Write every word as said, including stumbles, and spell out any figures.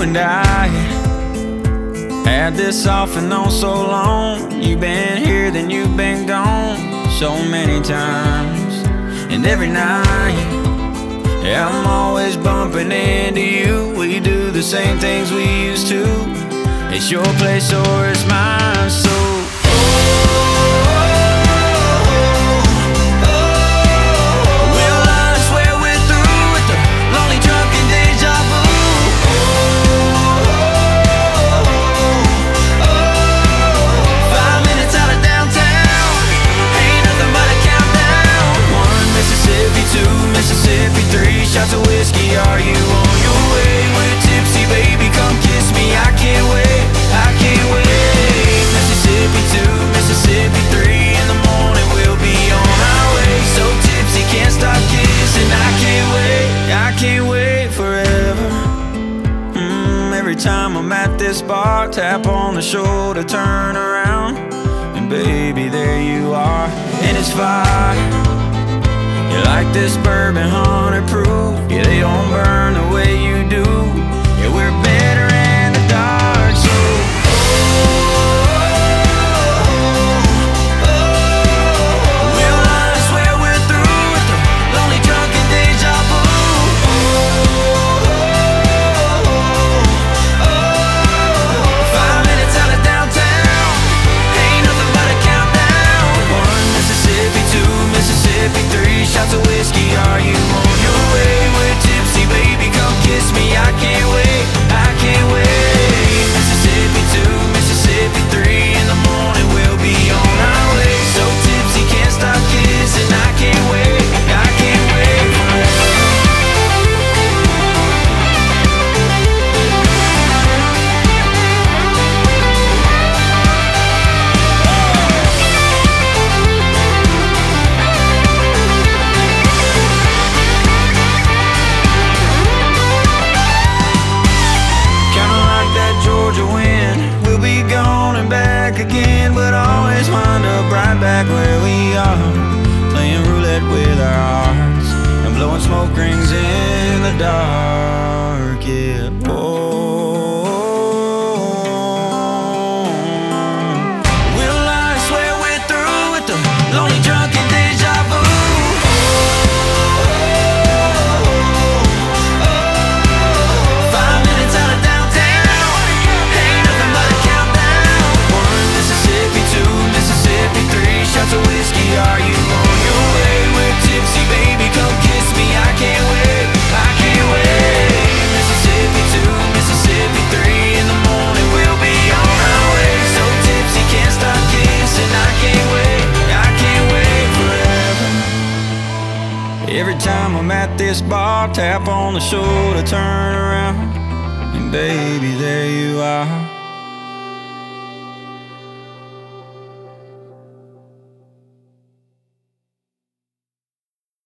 and I had this off and on so long. You've been here, then you've been gone so many times. And every night, yeah, I'm always bumping into you. We do the same things we used to. It's your place or it's mine, so Mississippi, three shots of whiskey. Are you on your way? We're tipsy, baby, come kiss me. I can't wait, I can't wait. Mississippi two, Mississippi three. In the morning we'll be on our way. So tipsy, can't stop kissing. I can't wait, I can't wait forever. mm, Every time I'm at this bar, tap on the shoulder, turn around, and baby, there you are. And it's fire. You like this bourbon hundred proof. Yeah, they don't burn the way you do. Yeah, we're better in the dark, so oh, oh, oh. Well, I swear we're through with the lonely drunken deja vu. Oh, oh, oh, oh. Five minutes out of downtown, ain't nothing but a countdown. One Mississippi, two Mississippi, three shots of whiskey. Are you on your way? We're tipsy, baby, come kiss me. I can't wait, I can't wait. Mississippi two, Mississippi three. In the morning we'll be on our way. So tipsy, can't stop kissing. I can't wait, I can't wait forever. Again, but always wind up right back where we are, playing roulette with our hearts and blowing smoke rings in the dark. Yeah. Oh, well, I swear we're through with the lonely drunken deja vu. Five minutes out of downtown, ain't nothing but a countdown. Mississippi two, Mississippi three, shots of whiskey. Are you on your way? We're tipsy, baby, come kiss me. I can't wait, I can't wait. Mississippi two, Mississippi three. In the morning we'll be on our way. So tipsy, can't stop kissing. I can't wait, I can't wait forever. Every time I'm at this bar, tap on the shoulder, turn around, and baby, there you are.